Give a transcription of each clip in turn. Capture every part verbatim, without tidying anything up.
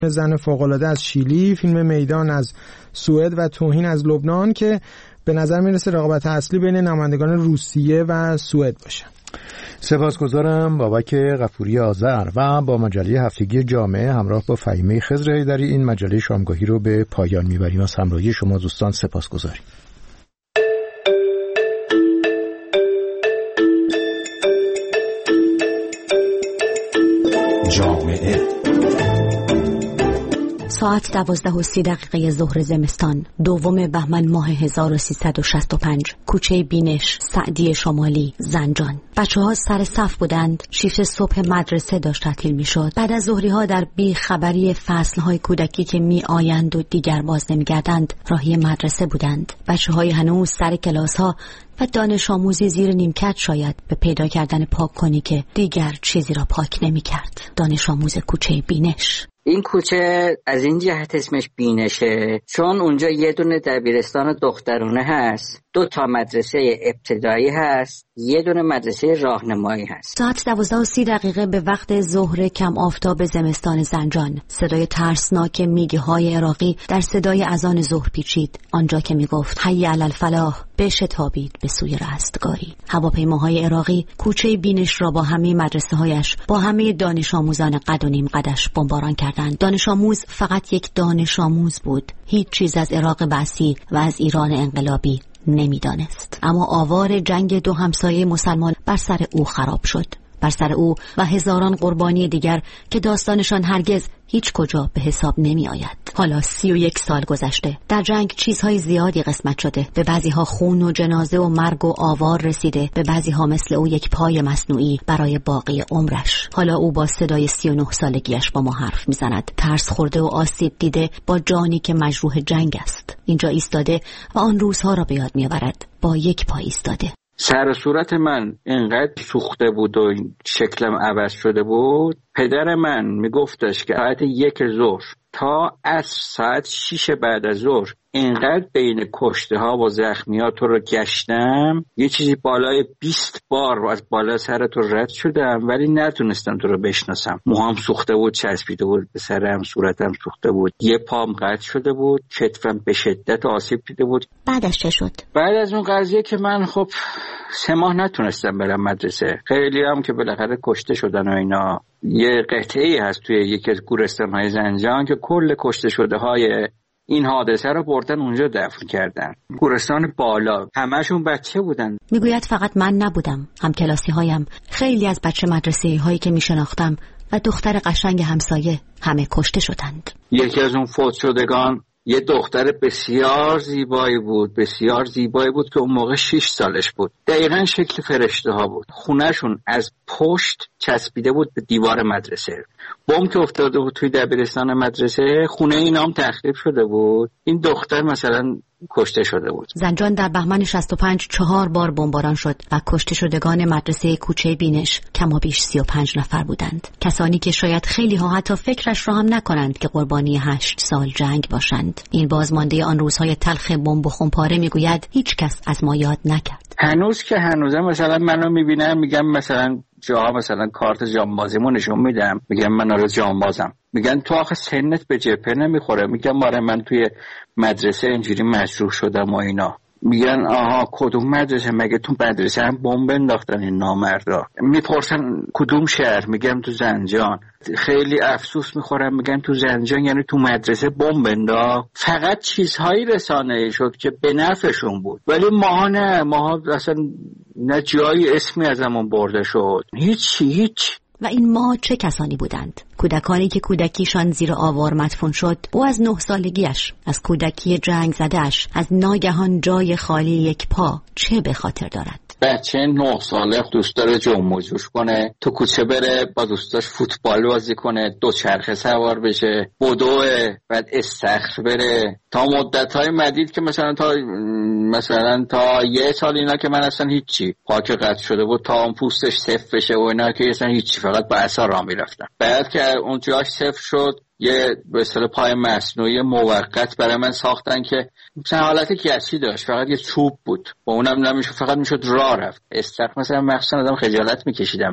زن فوق‌العاده از شیلی، فیلم میدان از سوئد و توهین از لبنان که به نظر میرسه رقابت اصلی بین نمایندگان روسیه و سوئد باشه. سپاسگزارم بابک غفوری آذر و با مجله هفتگی جامعه همراه با فهیمه خضر هیدری این مجله شامگاهی رو به پایان میبریم. از همراهی شما دوستان سپاسگزاریم. جامعه ساعت دوازده و سی دقیقه ظهر زمستان، دوم بهمن ماه هزار و سیصد و شصت و پنج، کوچه بینش، سعدی شمالی، زنجان. بچه ها سر صف بودند. شیفت صبح مدرسه داشت تعطیل می شد. بعد از ظهری ها در بی خبری فصل های کودکی که می آیند و دیگر باز نمی گردند راهی مدرسه بودند. بچه های هنوز سر کلاس ها و دانش آموزی زیر نیمکت شاید به پیدا کردن پاک کنی که دیگر چیزی را پاک نمی کرد. دانش آموز کوچه بینش. این کوچه از این جهت اسمش بینشه چون اونجا یه دونه دبیرستان دخترونه هست، دو تا مدرسه ابتدایی هست، یه دونه مدرسه راهنمایی هست. ساعت دوازده و سی دقیقه به وقت ظهر کم آفتاب زمستان زنجان، صدای ترسناک میگه های عراقی در صدای اذان ظهر پیچید، آنجا که میگفت حی علی الفلاح بشتابید به سوی رستگاری. هواپیماهای عراقی کوچه بینش را با همه مدرسه هایش، با همه دانش آموزان قد و نیم قدش بمباران کردند. دانش آموز فقط یک دانش آموز بود، هیچ چیز از عراق بعثی و از ایران انقلابی نمیدانست. اما آوار جنگ دو همسایه مسلمان بر سر او خراب شد، بر سر او و هزاران قربانی دیگر که داستانشان هرگز هیچ کجا به حساب نمی آید. حالا سی و یک سال گذشته، در جنگ چیزهای زیادی قسمت شده. به بعضی ها خون و جنازه و مرگ و آوار رسیده، به بعضی ها مثل او یک پای مصنوعی برای باقی عمرش. حالا او با صدای سی و نه سالگیش با ما حرف می زند، ترس خورده و آسیب دیده، با جانی که مجروح جنگ است. اینجا ایستاده و آن روزها را به یاد می آورد. با یک پای ایستاده. سر و صورت من اینقدر سوخته بود و شکلم عوض شده بود. پدر من میگفتش که ساعت یک ظهر تا از ساعت شیش بعد از ظهر اینقدر بین کشته ها و زخمی ها تو رو گشتم، یه چیزی بالای بیست بار از بالا سر تو رد شدم ولی نتونستم تو رو بشناسم. موهام سوخته بود، چسبیده بود به سرم، صورتم سوخته بود، یه پام قطع شده بود، کتفم به شدت آسیب دیده بود. بعدش چه شد؟ بعد از اون قضیه که من خب سه ماه نتونستم برم مدرسه. خیلی هم که بالاخره کشته شدن و اینا. یه قطعه‌ای هست توی یکی از گورستان‌های زنجان که کل کشته شده های این حادثه رو بردن اونجا دفن کردن. گورستان بالا، همشون بچه بودن. میگوید فقط من نبودم، هم کلاسی هایم، خیلی از بچه مدرسه هایی که میشناختم و دختر قشنگ همسایه همه کشته شدند. یکی از اون فوت شدگان یه دختر بسیار زیبایی بود، بسیار زیبایی بود که اون موقع شش سالش بود. دقیقاً شکل فرشته ها بود. خونهشون از پشت چسبیده بود به دیوار مدرسه. بم که افتاده بود توی دبیرستان مدرسه، خونه اینا هم تخریب شده بود. این دختر مثلا کشته شده بود. زنجان در بهمن شصت و پنج چهار بار بمباران شد و کشته شدگان مدرسه کوچه بینش کما بیش سی و پنج نفر بودند. کسانی که شاید خیلی ها حتی فکرش را هم نکنند که قربانی هشت سال جنگ باشند. این بازمانده آن روزهای تلخ بمب و خمپاره میگوید هیچ کس از ما یاد نکرد. هنوز که هنوزه مثلا منو میبینم میگم مثلا جاها مثلا کارت جانبازیمو نشون میدم، میگم من آره جانبازم. میگن تو آخه سنت به جبهه نمیخوره. میگم آره من توی مدرسه اینجوری مجروح شدم و اینا. میگن آها کدوم مدرسه؟ مگه تو مدرسه هم بمب انداختن این نامردا؟ میپرسن کدوم شهر؟ میگم تو زنجان. خیلی افسوس میخورم، میگن تو زنجان یعنی تو مدرسه بمب انداخت. فقط چیزهایی رسانه‌ای شد که به نفعشون بود، ولی ما نه، ما اصلا نه جایی اسمی ازمون برده شد، هیچ هیچ. و این ما چه کسانی بودند؟ کودکانی که کودکیشان زیر آوار مدفون شد. او از نه سالگیش، از کودکی جنگ زدهش، از ناگهان جای خالی یک پا چه به خاطر دارد؟ بچه نه ساله دوست داره جنب و جوش کنه، تو کوچه بره با دوستاش فوتبال بازی کنه، دوچرخه سوار بشه، بدوه، بعد استخر بره، تا مدت‌های مدید که مثلا تا مثلا تا یه سال اینا که من اصلا هیچی، پاک قطع شده بود تا اون پوستش صفر بشه و اینا که اصلا هیچی، فقط با عصا راه میرفتم. بعد که اون جاش صفر شد یه به اصطلاح پای مصنوعی موقت برای من ساختن که مثلا حالت گچی داشت، فقط یه چوب بود، با اونم نمیشه، فقط میشد راه رفت. استخر مثلا مخصوصا آدم خجالت میکشیدم من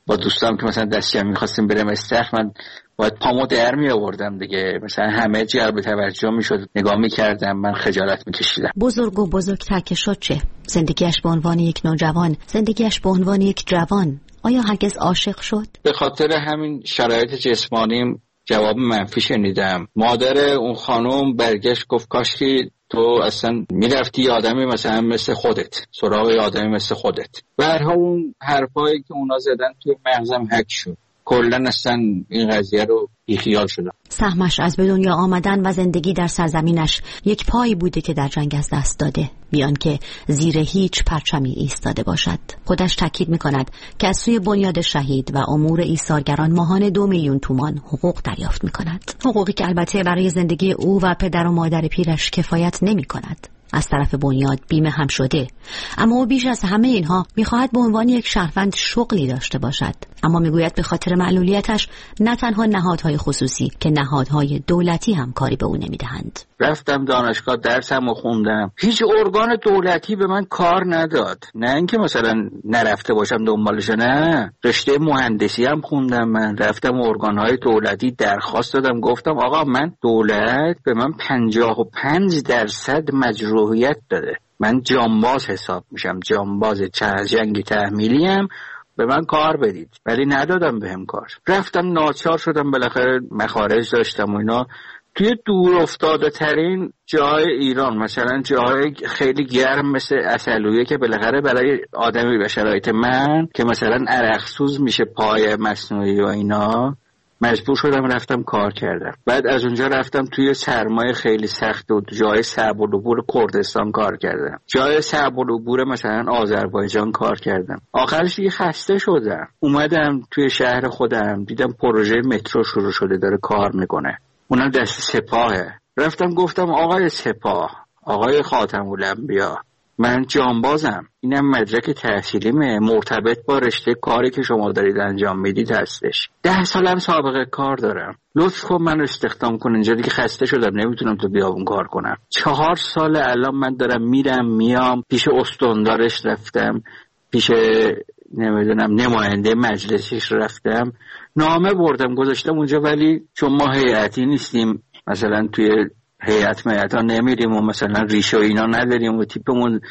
با دوستام که مثلا دست جمعی می‌خواستیم بریم استخر، من باید پامو در می آوردم دیگه، مثلا همه جلب توجه میشد، نگاه میکردم، من خجالت میکشیدم. بزرگ و بزرگتر که شد چه؟ زندگیش به عنوان یک نوجوان، زندگیش به عنوان یک جوان، آیا هرگز عاشق شد؟ به خاطر همین شرایط جسمانیم جواب منفی شنیدم. مادر اون خانم برگشت گفت کاش که تو اصلا میرفتی یه آدمی مثلا مثل خودت، سراغ یه آدمی مثل خودت. و هر ها اون حرفایی که اونا زدن توی مغزم حک شد. کلن اصلا این قضیه رو بیخیال شدم. سهمش از به دنیا آمدن و زندگی در سرزمینش یک پایی بوده که در جنگ از دست داده، بیان که زیر هیچ پرچمی ایستاده باشد. خودش تاکید می‌کند که از سوی بنیاد شهید و امور ایثارگران ماهانه دو میلیون تومان حقوق دریافت می‌کند. حقوقی که البته برای زندگی او و پدر و مادر پیرش کفایت نمی‌کند. از طرف بنیاد بیمه هم شده، اما او بیش از همه اینها میخواهد به عنوان یک شهروند شغلی داشته باشد، اما میگوید به خاطر معلولیتش نه تنها نهادهای خصوصی که نهادهای دولتی هم کاری به او نمیدهند. رفتم دانشگاه درسمو خوندم، هیچ ارگان دولتی به من کار نداد، نه اینکه مثلا نرفته باشم دنبالش، نه، رشته مهندسی هم خوندم، من رفتم ارگانهای دولتی درخواست دادم، گفتم آقا من دولت به من پنجاه و پنج درصد مجروحیت داده، من جانباز حساب میشم، جانباز چه جنگی تحمیلی هم، به من کار بدید. ولی ندادم بهم کار. رفتم ناچار شدم، بالاخره مخارج داشتم و اینا، توی دور افتاده ترین جای ایران، مثلا جای خیلی گرم مثل عسلویه که بالاخره برای آدمی به شرایط من که مثلا عرقسوز میشه پای مصنوعی و اینا، مجبور شدم رفتم کار کردم. بعد از اونجا رفتم توی سرمایه خیلی سخت و جای صعب العبور کردستان کار کردم، جای صعب العبور مثلا آذربایجان کار کردم. آخرش دیگه خسته شدم، اومدم توی شهر خودم، دیدم پروژه مترو شروع شده داره کار میکنه، اونم دست سپاهه. رفتم گفتم آقای سپاه، آقای خاتم الانبیا، من جانبازم، اینم مدرک تحصیلیمه، مرتبط با رشته کاری که شما دارید انجام میدید هستش، ده سالم سابقه کار دارم، لطف کن من استخدام کن اینجا، دیگه خسته شدم نمیتونم تو بیابون کار کنم. چهار سال الان من دارم میرم میام، پیش استاندارش رفتم، پیش نمیدونم نماینده مجلسش رفتم، نامه بردم گذاشتم اونجا، ولی چون ما هیئتی نیستیم، مثلا توی هیئت میعتا نمیریم و مثلا ریشه و اینا نداریم و تیپمون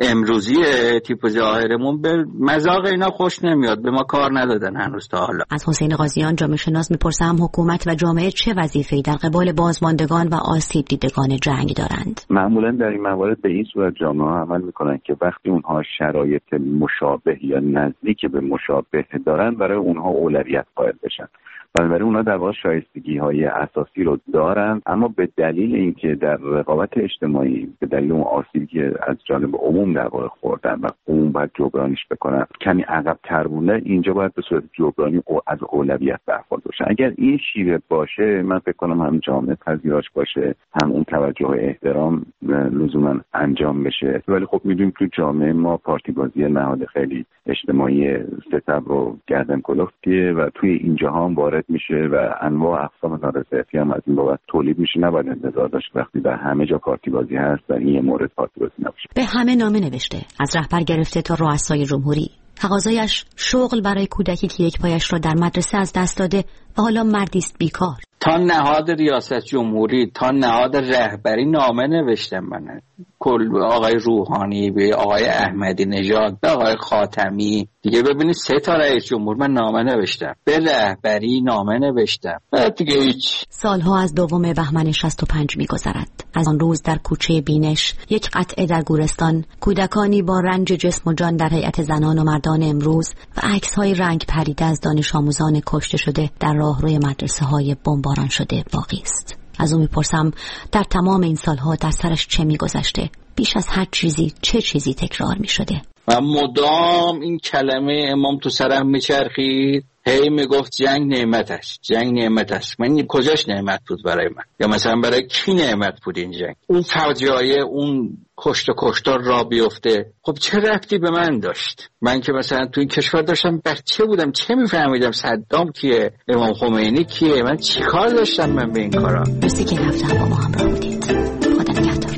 امروزیه، تیپ ظاهرمون به مذاق اینا خوش نمیاد، به ما کار ندادن هنوز تا حالا. از حسین قاضیان جامعه شناس میپرسم حکومت و جامعه چه وظیفه‌ای در قبال بازماندگان و آسیب دیدگان جنگ دارند؟ معمولا در این موارد به این صورت جامعه عمل میکنن که وقتی اونها شرایط مشابه یا نزدیک به مشابه دارن برای اونها اولویت قائل بشن. بنابراین اونا در واقع شایستگی های اساسی رو دارن، اما به دلیل اینکه در رقابت اجتماعی به دلیل اون آسیبی که از جانب عموم در واقع خوردن و عموم باید جبرانیش بکنن کمی عقب تر بوده، اینجا باید به صورت جبرانی او از اولویت برخورد بشه. اگر این شیوه باشه، من فکر کنم هم جامعه پذیراش باشه، هم اون توجه و احترام لزوما انجام بشه. ولی خب میدونیم تو جامعه ما پارتی بازی نهاد خیلی اجتماعی ستبر رو گردن کلفتیه و توی اینجا هم وارد میشه و انواع اقسام نارضایتی هم از این بابت تولید میشه. نباید انتظار داشت وقتی در همه جا پارتی بازی هست در این مورد پارتی بازی نباشه. به همه نامه نوشته، از رهبر گرفته تا رؤسای جمهوری. تقاضایش شغل برای کودکی که یک پایش را در مدرسه از دست داده و حالا مردی است بیکار. تا نهاد ریاست جمهوری، تا نهاد رهبری نامه نوشتم من، کل آقای روحانی، به آقای احمدی نژاد، به آقای خاتمی، دیگه ببینید سه تا رئیس جمهور من نامه نوشتم، به رهبری نامه نوشتم، بعد دیگه هیچ. سالها از دوم بهمن شصت و پنج می‌گذرد. از آن روز در کوچه بینش، یک قطعه در گورستان، کودکانی با رنج جسم و جان در هیئت زنان و مردان امروز و عکس‌های رنگ پریده از دانش آموزان کشته شده در راهروی مدرسه‌های بمباران شده باقی است. از او میپرسم در تمام این سالها در سرش چه میگذشته؟ بیش از هر چیزی چه چیزی تکرار میشده؟ و مدام این کلمه امام تو سرم میچرخید، هی میگفت جنگ نعمت است، جنگ نعمت است. من کجاش نعمت بود برای من؟ یا مثلا برای کی نعمت بود این جنگ؟ اون فجایع، اون کشت و کشتار را بیفته، خب چه ربطی به من داشت؟ من که مثلا تو این کشور داشتم بچه بودم، چه میفهمیدم صدام کیه، امام خمینی کیه؟ من چیکار داشتم من به این کارا؟ مرسی که رفتم با ما همراه بودید. خدا نگهدار.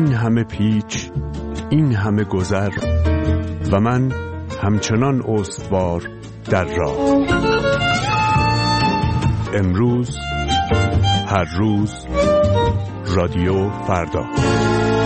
این همه پیچ، این همه گذر و من همچنان استوار در راه. امروز، هر روز، رادیو فردا.